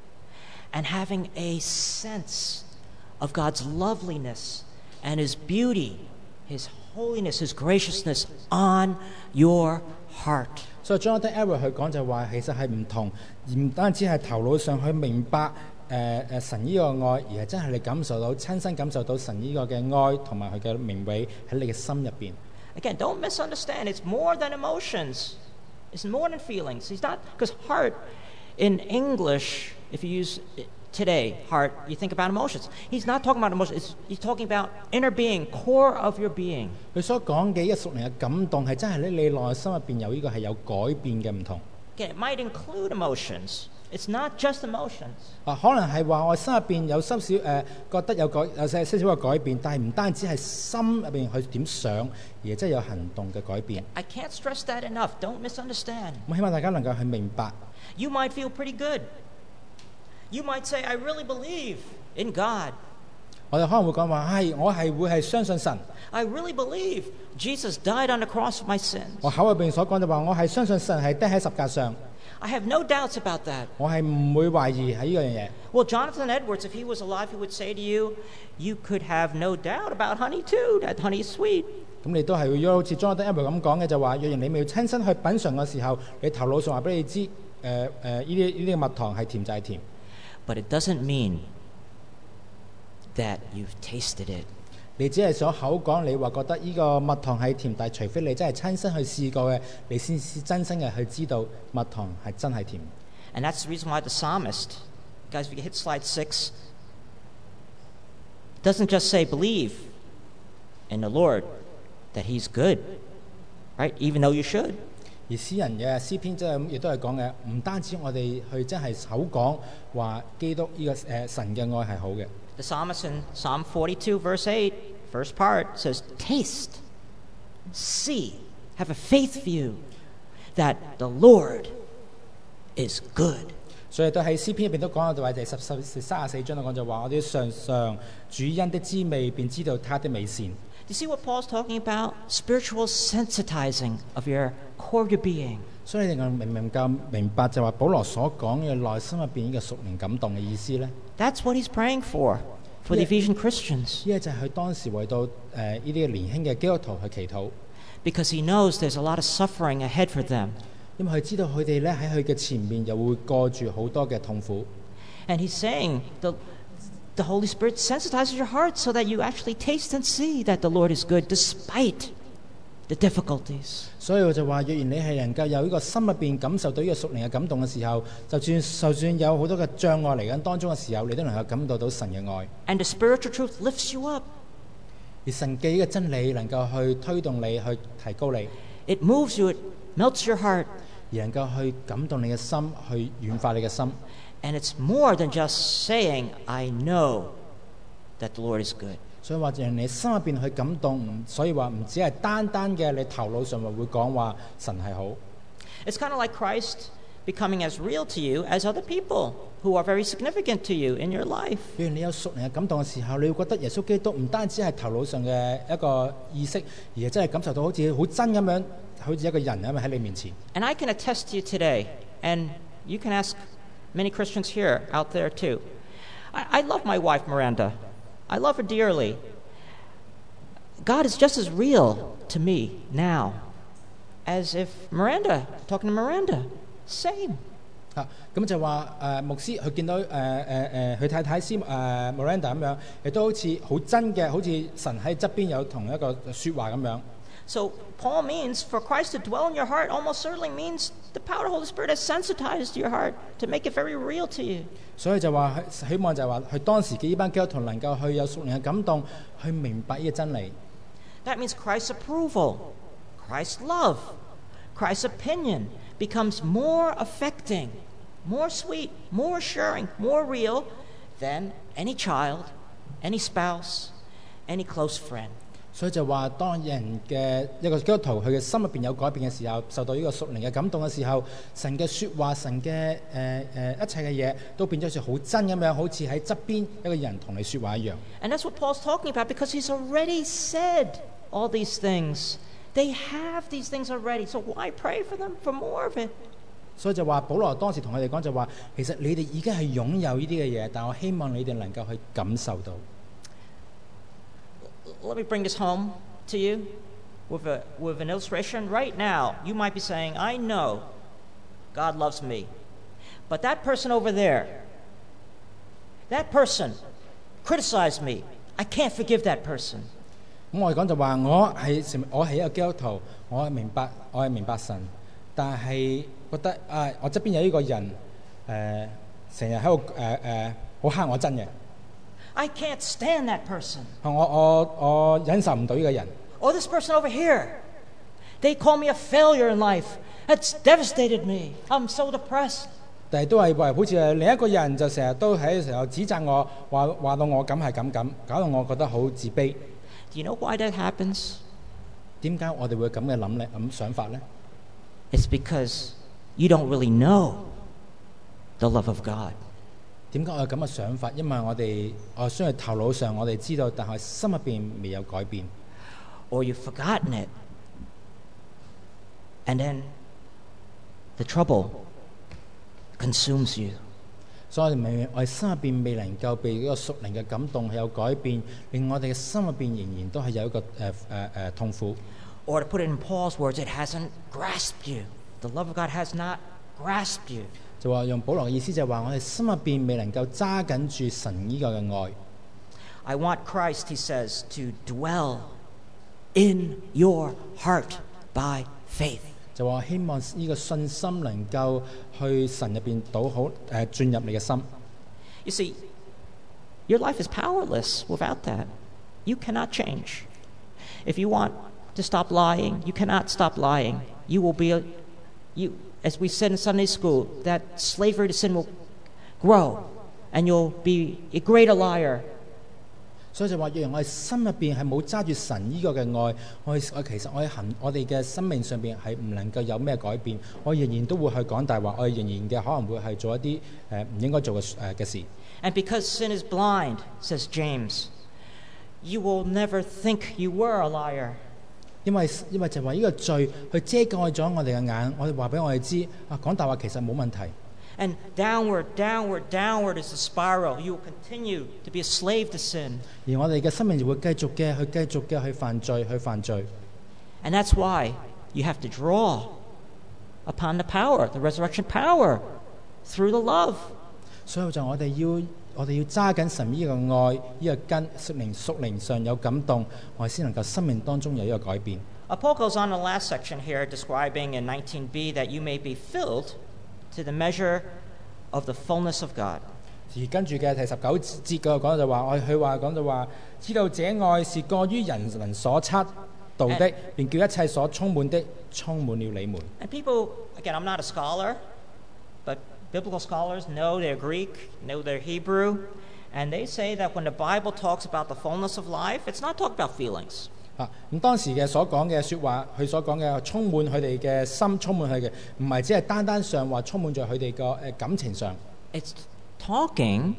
and having a sense of God's loveliness and His beauty, His holiness, His graciousness on your heart. 所以 Jonathan Edwards 佢講就話，其實係唔同，而唔單止係頭腦上去明白神呢個愛，而係真係你感受到親身感受到神呢個嘅愛同埋佢嘅名偉喺你嘅心入邊。 Again, don't misunderstand. It's more than emotions. It's more than feelings. It's not because heart in English, if you use today heart, you think about emotions. He's not talking about emotions. He's talking about inner being, core of your being. 佢所講嘅一個屬靈嘅感動係真係咧，你內心入邊有呢個係有改變嘅唔同。 Again, it might include emotions. It's not just emotions. 可能係話我心入邊有少少覺得有些少嘅改變，但係唔單止係心入邊去點想，而真係有行動嘅改變。 I can't stress that enough. Don't misunderstand. 我希望大家能夠去明白。 You might feel pretty good. You might say, I really believe in God. 我哋可能會講話，我係會係相信神。 I really believe Jesus died on the cross for my sins. 我口入邊所講就話，我係相信神係釘喺十架上。 I have no doubts about that. 我係唔會懷疑喺呢樣嘢。 Well, Jonathan Edwards, if he was alive, he would say to you, you could have no doubt about honey too. That honey is sweet. 咁你都係如果好似 Jonathan Edwards 咁講嘅，就話，若然你未親身去品嚐嘅時候，你頭腦上話俾你知，呢啲蜜糖係甜就係甜。 But it doesn't mean that you've tasted it. 你只係所口講，你話覺得呢個蜜糖係甜，但係除非你真係親身去試過嘅，你先真心嘅去知道蜜糖係真係甜。 And that's the reason why the psalmist, guys, if you hit slide 6, doesn't just say believe in the Lord that He's good, right? Even though you should. 而詩人嘅詩篇即係亦都係講嘅，唔單止我哋去真係口講話基督呢個神嘅愛係好嘅。 The psalmist in Psalm 42, verse 8, first part says, taste, see, have a faith view that the Lord is good. 所以都喺詩篇入邊都講到，就係第34章都講就話，我哋嘗嘗主恩的滋味，便知道他的美善。 Do you see what Paul's talking about? Spiritual sensitizing of your core of your being. 所以你能夠明白就話保羅所講嘅內心入邊呢個屬靈感動嘅意思咧。 That's what he's praying for the Ephesian Christians. 呢個就係佢當時為到呢啲年輕嘅基督徒去祈禱。 Because he knows there's a lot of suffering ahead for them. 因為佢知道佢哋咧喺佢嘅前面又會過住好多嘅痛苦。 And he's saying the Holy Spirit sensitizes your heart so that you actually taste and see that the Lord is good despite the difficulties. 所以我就話，若然你係能夠有呢個心入邊感受到呢個屬靈嘅感動嘅時候，就算有好多嘅障礙嚟緊當中嘅時候，你都能夠感受到神嘅愛。 And the spiritual truth lifts you up. 而神嘅呢個真理能夠去推動你，去提高你， It moves you, it melts your heart. 而能夠去感動你嘅心，去軟化你嘅心。 And it's more than just saying, I know that the Lord is good. 所以話讓你心入邊去感動，所以話唔只係單單嘅你頭腦上會講話神係好。 It's kind of like Christ becoming as real to you as other people who are very significant to you in your life. 譬如你有屬靈嘅感動嘅時候，你會覺得耶穌基督唔單止係頭腦上嘅一個意識，而係真係感受到好似好真咁樣，好似一個人咁樣喺你面前。 And I can attest to you today, and you can ask many Christians here out there too. I love my wife, Miranda. I love her dearly. God is just as real to me now as if Miranda, talking to Miranda, same. 咁就話牧師佢見到佢太太Miranda 咁樣，亦都好似好真嘅，好似神喺側邊有同一個説話咁樣。 So Paul means for Christ to dwell in your heart almost certainly means the power of the Holy Spirit has sensitized your heart to make it very real to you. 所以就話希望就係話佢當時嘅呢班基督徒能夠去有屬靈嘅感動，去明白呢個真理。 That means Christ's approval, Christ's love, Christ's opinion becomes more affecting, more sweet, more assuring, more real than any child, any spouse, any close friend. 所以就話，當人嘅一個基督徒佢嘅心入邊有改變嘅時候，受到呢個屬靈嘅感動嘅時候，神嘅説話、神嘅一切嘅嘢都變咗好似好真咁樣，好似喺側邊一個人同你説話一樣。 And that's what Paul's talking about because he's already said all these things. They have these things already. So why pray for them for more of it? 所以就話，保羅當時同佢哋講就話，其實你哋已經係擁有呢啲嘅嘢，但我希望你哋能夠去感受到。 Let me bring this home to you with an illustration. Right now, you might be saying, I know God loves me. But that person over there, that person criticized me. I can't forgive that person. 咁我哋講就話，我係一個基督徒，我係明白神，但係覺得我側邊有呢個人成日喺度好黑我真嘅。 I can't stand that person. 我忍受唔到呢個人。 Or this person over here. They call me a failure in life. That's devastated me. I'm so depressed. 但係都係話，好似係另一個人就成日都喺時候指責我，話到我咁係咁，搞到我覺得好自卑。 Do you know why that happens? 點解我哋會咁嘅諗想法呢？ It's because you don't really know the love of God. 點解我有咁嘅想法？因為我雖然頭腦上我哋知道，但係心入邊未有改變。 Or you've forgotten it. And then the trouble consumes you. 所以我哋心入邊未能夠被嗰個屬靈嘅感動係有改變，令我哋嘅心入邊仍然都係有一個痛苦。 Or to put it in Paul's words, it hasn't grasped you. The love of God has not grasped you. 就話用保羅嘅意思就係話，我哋心入邊未能夠揸緊住神呢個嘅愛。 I want Christ, he says, to dwell in your heart by faith. 就話希望呢個信心能夠去神入邊進入你嘅心。 You see, your life is powerless without that. You cannot change. If you want to stop lying, you cannot stop lying. You will be, as we said in Sunday school, that slavery to sin will grow, and you'll be a greater liar. 所以就話，若然我哋心入邊係冇揸住神呢個嘅愛，我其實我哋嘅生命上邊係唔能夠有咩改變，我仍然都會去講大話，我哋仍然嘅可能會係做一啲唔應該做嘅事。 And because sin is blind, says James, you will never think you were a liar. 因為就話呢個罪去遮蓋咗我哋嘅眼，我哋話俾我哋知講大話其實冇問題。 And downward, downward, downward is the spiral. You will continue to be a slave to sin. 而我哋嘅生命就會繼續嘅去犯罪。 And that's why you have to draw upon the power, the resurrection power, through the love. 所以就我哋要揸緊神呢個愛，呢個根屬靈上有感動，我哋先能夠生命當中有呢個改變。 Paul goes on in the last section here, describing in 19b that you may be filled to the measure of the fullness of God. 而跟住嘅第19節嗰度講就話，佢話講到話，知道這愛是過於人能所測度的，便叫一切所充滿的充滿了你們。 And people, again, I'm not a scholar, but biblical scholars know their Greek, know their Hebrew, and they say that when the Bible talks about the fullness of life, it's not talking about feelings. 咁當時嘅所講嘅説話，佢所講嘅充滿佢哋嘅心，充滿佢嘅，唔係只係單單上話充滿咗佢哋個感情上。 It's talking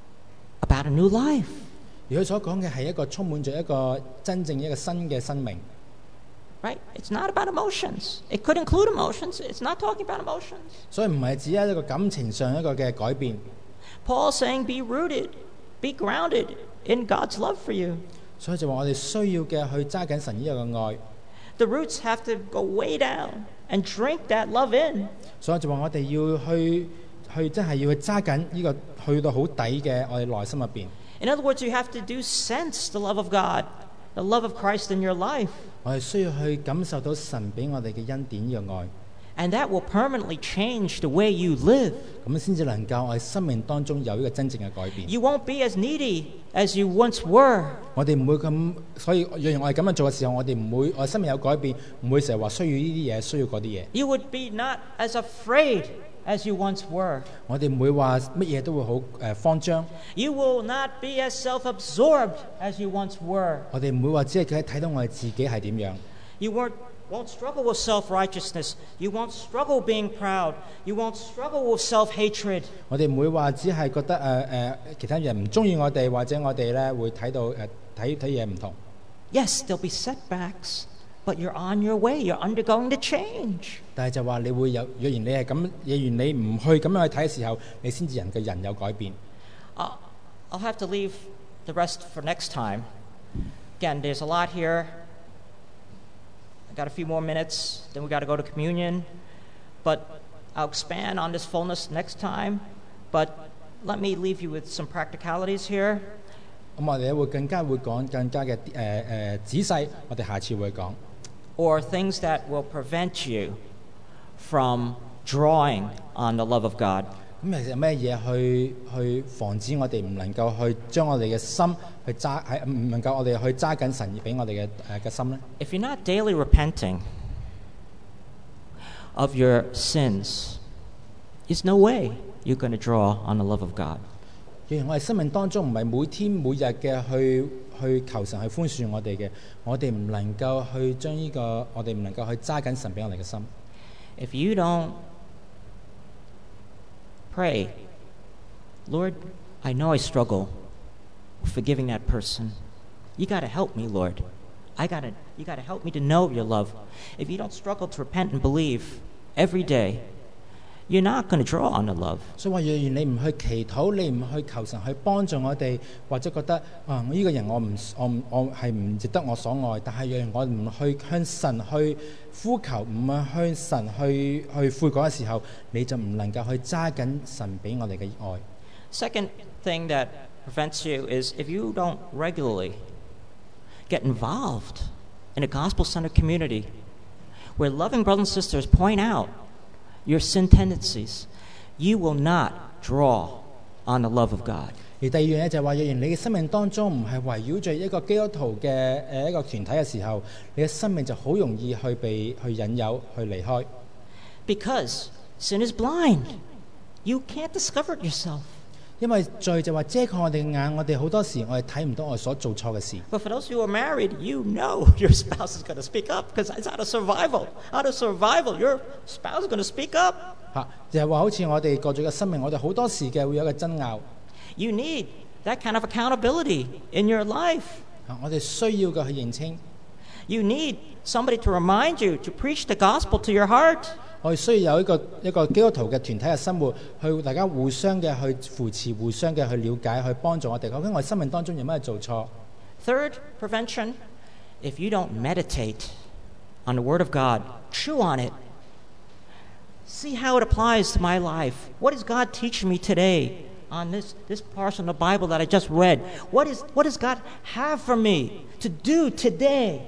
about a new life. 而佢所講嘅係一個充滿咗一個真正一個新嘅生命。 Right? It's not about emotions. It could include emotions. It's not talking about emotions. 所以唔係只係一個感情上一個嘅改變。 Paul's saying be rooted, be grounded in God's love for you. 所以就話我哋需要嘅去揸緊神呢個嘅愛。 The roots have to go way down and drink that love in. 所以就話我哋要去真係要去揸緊呢個去到好底嘅我哋內心入邊。 In other words, you have to do sense the love of God, the love of Christ in your life. 我哋需要去感受到神俾我哋嘅恩典呢個愛。 And that will permanently change the way you live. 咁先至能夠我哋生命當中有呢個真正嘅改變。 You won't be as needy as you once were. 我哋唔會咁，所以若我哋咁樣做嘅時候，我哋唔會，我哋生命有改變，唔會成日話需要呢啲嘢，需要嗰啲嘢。 You would be not as afraid as you once were. 我哋唔會話乜嘢都會好慌張。 You will not be as self-absorbed as you once were. 我哋唔會話只係睇到我哋自己係點樣。 You won't struggle with self-righteousness. You won't struggle being proud. You won't struggle with self-hatred. 我哋唔會話只係覺得其他人唔中意我哋，或者我哋咧會睇到睇嘢唔同。 Yes, there'll be setbacks, but you're on your way. You're undergoing the change. 但係就話你會有，若然你係咁，若然你唔去咁樣去睇嘅時候，你先至人有改變。 I'll have to leave the rest for next time. Again, there's a lot here. I got a few more minutes, then we got to go to communion. But I'll expand on this fullness next time. But let me leave you with some practicalities here. 咁我哋會更加會講更加嘅仔細，我哋下次會講。 Or things that will prevent you from drawing on the love of God. 咁其實有咩嘢去防止我哋唔能夠去將我哋嘅心去揸喺唔能夠我哋去揸緊神而俾我哋嘅心咧？ If you're not daily repenting of your sins, there's no way you're going to draw on the love of God. 若然我哋生命當中唔係每天每日嘅去求神去寬恕我哋嘅，我哋唔能夠去將呢個我哋唔能夠去揸緊神俾我哋嘅心。 If you don't pray, Lord, I know I struggle with forgiving that person. You got to help me, Lord. You got to help me to know your love. If you don't struggle to repent and believe every day, you're not going to draw on the love. 所以話，若然你唔去祈禱，你唔去求神去幫助我哋，或者覺得呢個人我係唔值得我所愛，但係若然我唔去向神去呼求，唔去向神去悔改嘅時候，你就唔能夠去揸緊神俾我哋嘅愛。 Second thing that prevents you is if you don't regularly get involved in a gospel-centered community where loving brothers and sisters point out your sin tendencies, you will not draw on the love of God. 而第二樣嘢就係話，若然你嘅生命當中唔係圍繞住一個基督徒嘅一個團體嘅時候，你嘅生命就好容易去被引誘去離開。 Because sin is blind. You can't discover it yourself. 因為罪就話遮蓋我哋嘅眼，我哋好多時我哋睇唔到我哋所做錯嘅事。 But for those who are married, you know your spouse is going to speak up because it's out of survival. Out of survival, your spouse is going to speak up. 就係話好似我哋過咗嘅生命，我哋好多時嘅會有一個爭拗。 You need that kind of accountability in your life. 我哋需要嘅去認清。 You need somebody to remind you to preach the gospel to your heart. 我哋需要有一個基督徒嘅團體嘅生活，去大家互相嘅去扶持，互相嘅去了解，去幫助我哋。究竟我哋生命當中有咩做錯？ Third prevention, if you don't meditate on the Word of God, chew on it. See how it applies to my life. What is God teaching me today on this portion of the Bible that I just read? What does God have for me to do today?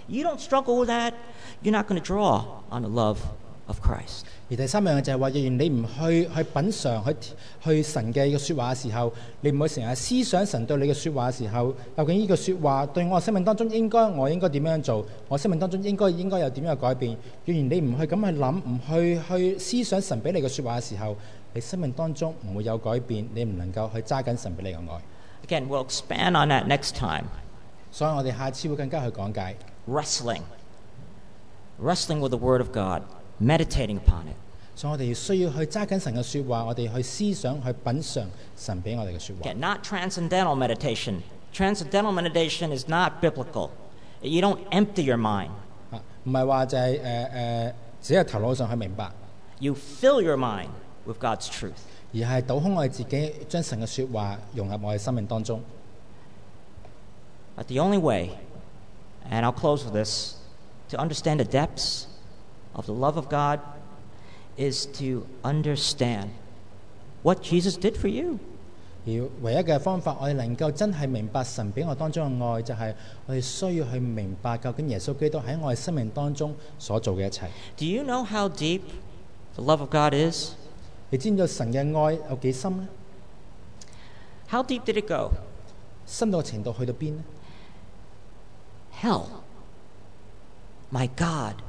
you don't struggle with that, you're not going to draw on the love of Christ. 而第三樣嘢就係話，若然你唔去品嚐去神嘅説話嘅時候，你唔會成日思想神對你嘅説話嘅時候，究竟呢個説話對我生命當中我應該點樣做？我生命當中應該有點樣嘅改變？若然你唔去咁去諗，唔去思想神俾你嘅説話嘅時候，你生命當中唔會有改變，你唔能夠去揸緊神俾你嘅愛。 Again, we'll expand on that next time. 所以我哋下次會更加去講解 Wrestling with the Word of God, meditating upon it. 所以我哋需要去揸緊神嘅説話，我哋去思想去品嚐神俾我哋嘅説話。 Again, not transcendental meditation. Transcendental meditation is not biblical. You don't empty your mind. 唔係話就係只係頭腦上去明白， You fill your mind with God's truth. 而係倒空我哋自己，將神嘅説話融入我哋生命當中。 But the only way, and I'll close with this, to understand the depths of the love of God is to understand what Jesus did for you. 而唯一嘅方法，我哋能夠真係明白神俾我當中嘅愛，就係我哋需要去明白究竟耶穌基督喺我哋生命當中所做嘅一切。 Do you know how deep the love of God is? 你知唔知道神嘅愛有幾深呢？ How deep did it go? 深到程度去到邊呢？ Hell. My God,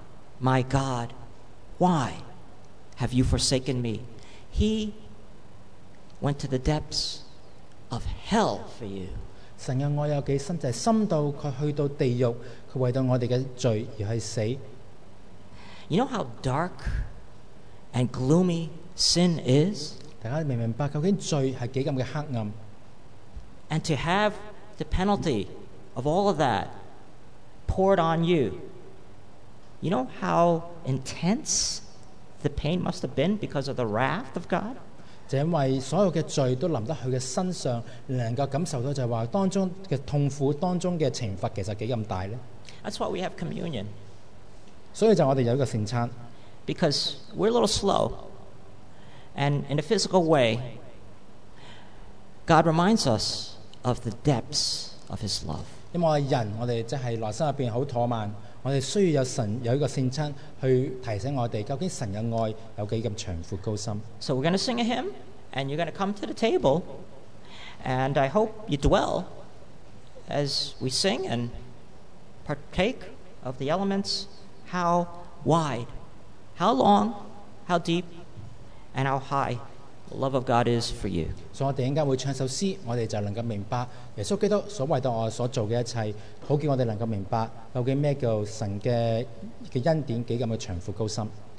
why have you forsaken me? He went to the depths of hell for you. 神嘅愛有幾深？就係深到佢去到地獄，佢為到我哋嘅罪而去死。 You know how dark and gloomy sin is? 大家明唔明白究竟罪係幾咁嘅黑暗？ And to have the penalty of all of that poured on you. You know how intense the pain must have been because of the wrath of God? 就因為所有嘅罪都臨得佢嘅身上，你能夠感受到就係話當中嘅痛苦，當中嘅懲罰其實幾咁大呢？ That's why we have communion. 所以就我哋有一個聖餐， Because we're a little slow. And in a physical way, God reminds us of the depths of His love. 因為我哋人，我哋即係內心入邊好怠慢，我哋需要有一個聖餐去提醒我哋究竟神嘅愛有幾咁長闊高深。 So we're going to sing a hymn, and you're going to come to the table. And I hope you dwell as we sing and partake of the elements, how wide, how long, how deep, and how high the love of God is for you. 所以我哋應該會唱首詩，我哋就能夠明白耶穌基督所為到我所做嘅一切，好叫我哋能夠明白究竟咩叫神嘅恩典幾咁嘅長闊高深。